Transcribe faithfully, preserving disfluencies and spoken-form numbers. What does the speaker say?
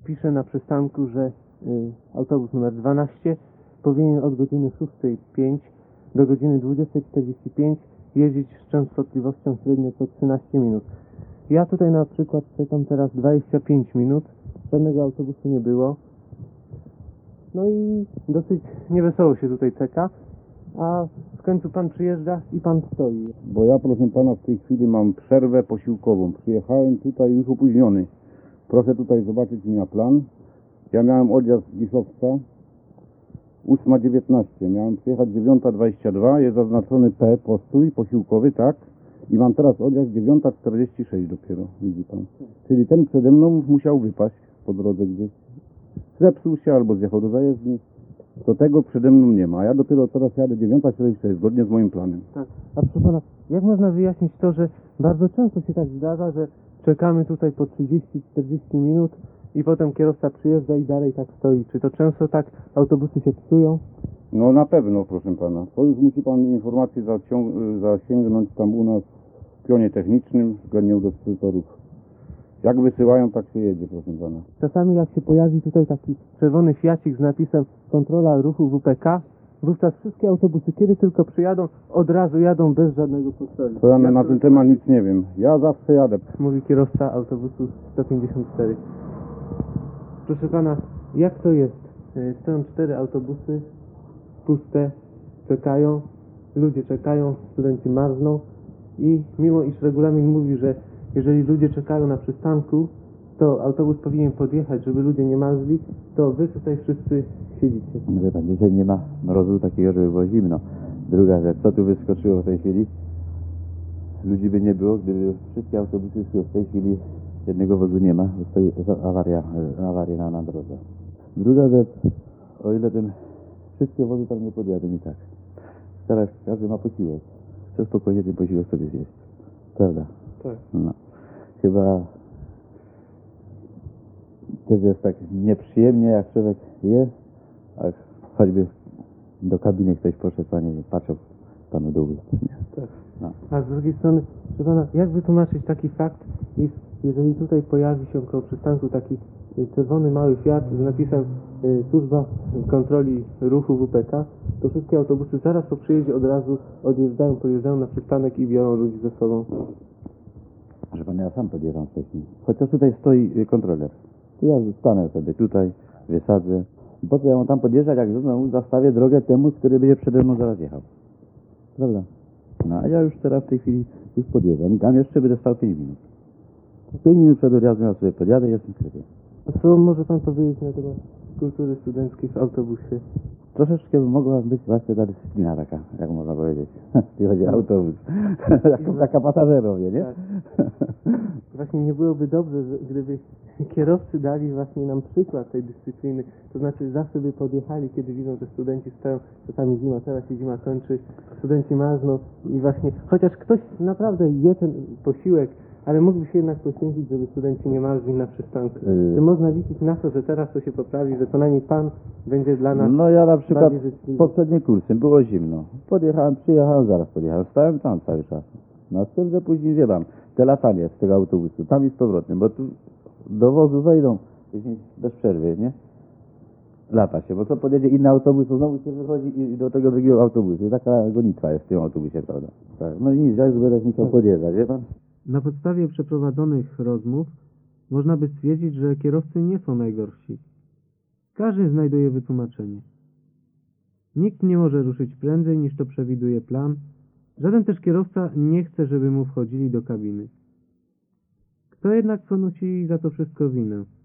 Pisze na przystanku, że y, autobus numer dwanaście powinien od godziny szóstej pięć do godziny dwudziestej czterdzieści pięć jeździć z częstotliwością średnio co trzynaście minut. Ja tutaj na przykład czekam teraz dwadzieścia pięć minut, żadnego autobusu nie było. No i dosyć niewesoło się tutaj czeka, a w końcu pan przyjeżdża i pan stoi. Bo ja, proszę pana, w tej chwili mam przerwę posiłkową. Przyjechałem tutaj już opóźniony. Proszę tutaj zobaczyć mi na plan. Ja miałem odjazd z Giszowca ósma dziewiętnaście. Miałem przyjechać dziewiąta dwadzieścia dwa. Jest zaznaczony P, postój posiłkowy, tak? I mam teraz odjazd dziewiąta czterdzieści sześć dopiero, widzi pan. Czyli ten przede mną musiał wypaść po drodze gdzieś. Zepsuł się albo zjechał do zajezdni. To tego przede mną nie ma, a ja dopiero teraz jadę dziewiąta czterdzieści sześć, zgodnie z moim planem. Tak. A proszę pana, jak można wyjaśnić to, że bardzo często się tak zdarza, że czekamy tutaj po trzydzieści czterdzieści minut i potem kierowca przyjeżdża i dalej tak stoi? Czy to często tak autobusy się psują? No na pewno, proszę pana. To już musi pan informację zaciąg- zasięgnąć tam u nas w pionie technicznym względnie u dystrybutorów. Jak wysyłają, tak się jedzie, proszę pana. Czasami jak się pojawi tutaj taki czerwony fiacik z napisem kontrola ruchu W P K, wówczas wszystkie autobusy, kiedy tylko przyjadą, od razu jadą bez żadnego postoju. To ja na, na ten temat nic nie wiem. Ja zawsze jadę. Mówi kierowca autobusu sto pięćdziesiąt cztery. Proszę pana, jak to jest? Y, Stoją cztery autobusy, puste, czekają, ludzie czekają, studenci marzną i mimo iż regulamin mówi, że jeżeli ludzie czekają na przystanku, to autobus powinien podjechać, żeby ludzie nie marzli, to wy tutaj wszyscy siedzicie. No wie pan, dzisiaj nie ma mrozu takiego, żeby było zimno. Druga rzecz, co tu wyskoczyło w tej chwili? Ludzi by nie było, gdyby wszystkie autobusy szły. W tej chwili jednego wozu nie ma, bo stoi awaria, awaria na, na drodze. Druga rzecz, o ile ten wszystkie wozy tam nie podjadą i tak. Teraz każdy ma posiłek. Chce spokojnie ten posiłek sobie zjeść. Prawda? Tak. No. Chyba też jest tak nieprzyjemnie, jak człowiek je, a choćby do kabiny ktoś poszedł, panie, i patrzył panu do ust. Tak. No. A z drugiej strony, proszę pana, jak wytłumaczyć taki fakt, iż jeżeli tutaj pojawi się koło przystanku taki y, czerwony mały Fiat z napisem y, służba kontroli ruchu W P K, to wszystkie autobusy zaraz po przyjeździe od razu odjeżdżają, pojeżdżają na przystanek i biorą ludzi ze sobą. Proszę pana, ja sam podjeżdżam wcześniej. Chociaż tutaj stoi y, kontroler. To ja stanę sobie tutaj, wysadzę. Po co ja mam tam podjeżdżać, jak znowu zastawię drogę temu, który będzie przede mną zaraz jechał. Prawda? No a ja już teraz w tej chwili już podjeżdżam. Tam jeszcze będę stał pięć minut. pięć minut przed odjazdem ja sobie podjadę i jestem w sklepie. A co może pan powiedzieć na temat kultury studenckiej w autobusie? Troszeczkę by mogła być właśnie ta dyscyplina taka, jak można powiedzieć, jeśli chodzi o autobus. taka, taka pasażerowie, nie? Tak. Właśnie nie byłoby dobrze, że gdyby kierowcy dali właśnie nam przykład tej dyscypliny, to znaczy zawsze by podjechali, kiedy widzą, że studenci stoją, czasami zima, teraz się zima kończy, studenci marzną i właśnie, chociaż ktoś naprawdę je ten posiłek, ale mógłby się jednak poświęcić, żeby studenci nie marzli na przystanku. Yy. Czy można liczyć na to, że teraz to się poprawi, że co najmniej pan będzie dla nas No ja na przykład bardziej życzliwy? poprzednim kursem było zimno. Podjechałem, przyjechałem, zaraz podjechałem. Stałem tam cały czas. No z tym, że później wie pan, te latanie z tego autobusu, tam i z powrotem, bo tu do wozu wejdą później bez przerwy, nie? Lata się, bo co podjedzie inny autobus, to znowu się wychodzi i do tego drugiego autobusu. I taka gonitwa jest w tym autobusie, prawda? Tak. No i nic, ja już będę musiał podjeżdżać, wie pan? Na podstawie przeprowadzonych rozmów można by stwierdzić, że kierowcy nie są najgorsi. Każdy znajduje wytłumaczenie. Nikt nie może ruszyć prędzej niż to przewiduje plan. Żaden też kierowca nie chce, żeby mu wchodzili do kabiny. Kto jednak ponosi za to wszystko winę?